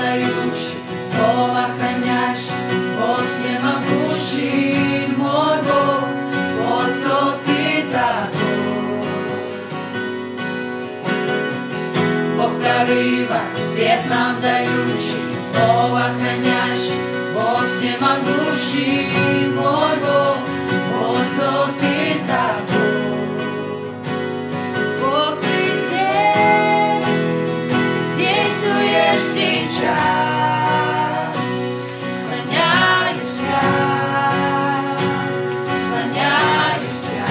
дающий, слово хранящий, Бог всемогущий, мой Бог, вот кто ты такой. Бог прорыва, свет нам дающий, слово хранящий, Бог всемогущий, мой Бог, вот кто ты такой. Бог, ты здесь, действуешь сейчас, склоняюсь я, склоняюсь я.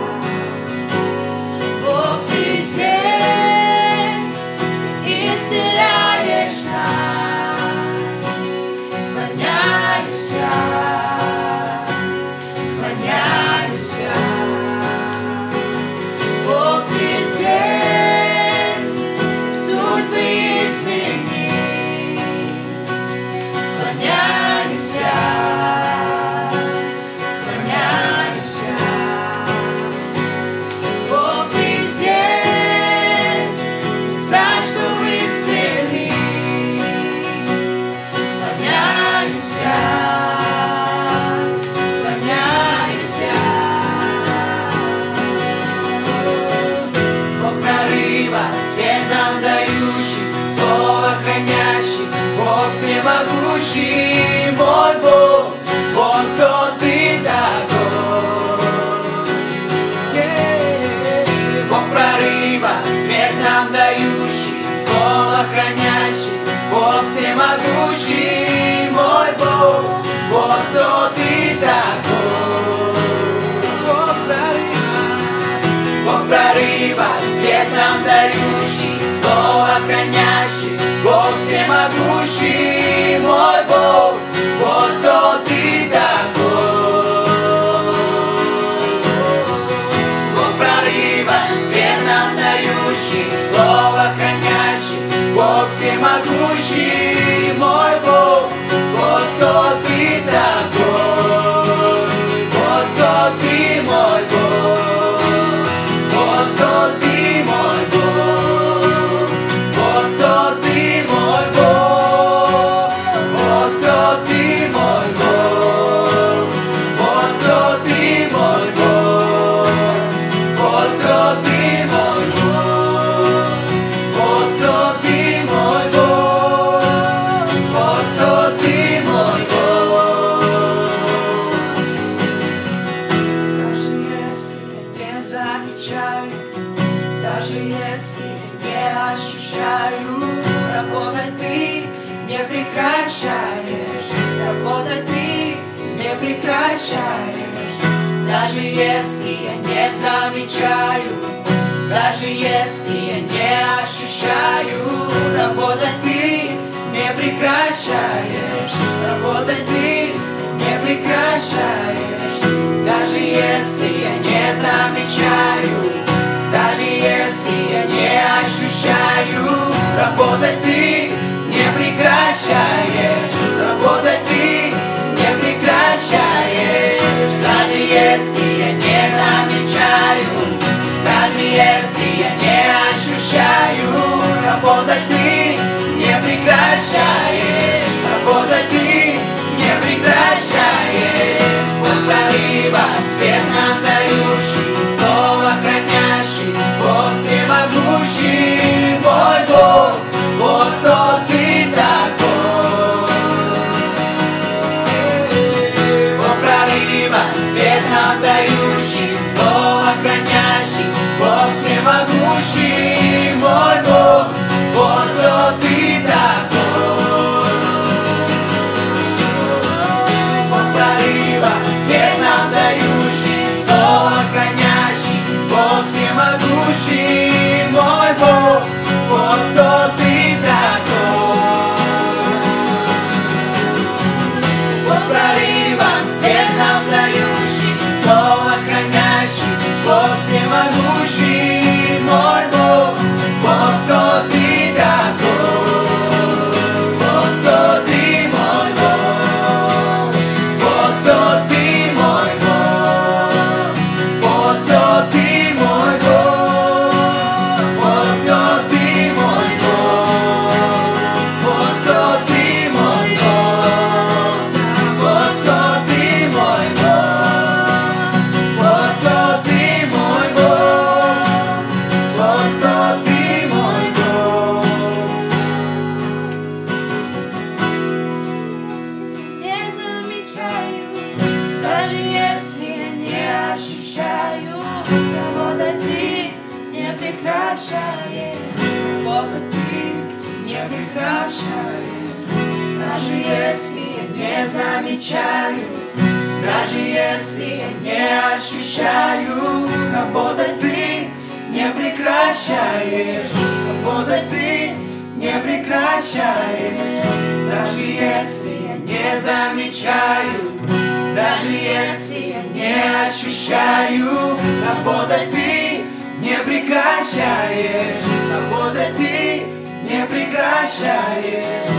Бог, ты здесь, исцеляешь нас, склоняюсь я, склоняюсь я. Бог, ты здесь, чтоб судьбы изменить, склоняюсь я, склоняюсь я. Бог, ты здесь, сердца, чтобы исцелить, склоняюсь я, склоняюсь я. Свет нам дающий, слово хранящий, Бог всемогущий, мой Бог, вот кто ты такой. Бог прорыва, свет нам дающий, слово хранящий, Бог всемогущий, мой Бог, вот кто ты такой. Бог прорыва, свет нам дающий, слово хранящий, Бог всемогущий, мой Бог, вот кто ты такой. Бог прорыва, свет нам дающий, слово хранящий, Бог всемогущий, мой Бог, вот кто ты такой. Вот кто ты, мой Бог. Вот кто ты, мой Бог, вот кто ты, мой Бог, вот кто ты, мой Бог, вот кто ты, мой Бог, вот кто ты, мой Бог, вот кто ты, мой Бог, вот кто ты, мой Бог. Даже если я не замечаю, даже если не ощущаю, работать ты не прекращаешь, работать ты не прекращаешь. Даже если я не замечаю, даже если я не ощущаю, работать ты не прекращаешь, работать ты не прекращаешь. Даже если я не замечаю, даже если я не ощущаю, работать ты не прекращаешь, работать ты не прекращаешь. Даже если я не замечаю, даже если я не ощущаю, работать ты не прекращаешь, работать ты не прекращаешь. Бог прорыва, свет нам дающий, слово хранящий, Бог всемогущий, мой Бог, вот кто ты такой. Бог прорыва, свет нам дающий, слово хранящий, Бог всемогущий, мой Бог, вот кто ты такой. Бог прорыва, свет нам дающий, прекращаешь. Даже если я не замечаю, даже если я не ощущаю, работать ты не прекращаешь, работать ты не прекращаешь. Даже если я не замечаю, даже если я не ощущаю, работать ты не прекращаешь, работать ты не прекращаешь.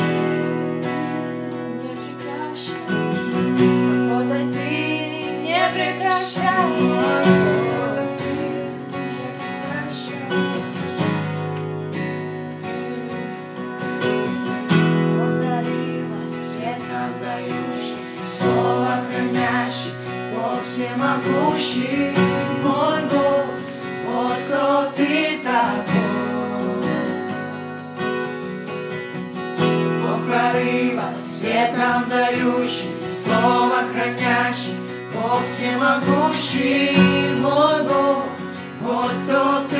Работать ты не прекращаешь. Слово хранящий, Бог всемогущий, мой Бог, вот кто ты такой. Бог прорыва, свет нам дающий, слово хранящий, Бог всемогущий, мой Бог, вот кто ты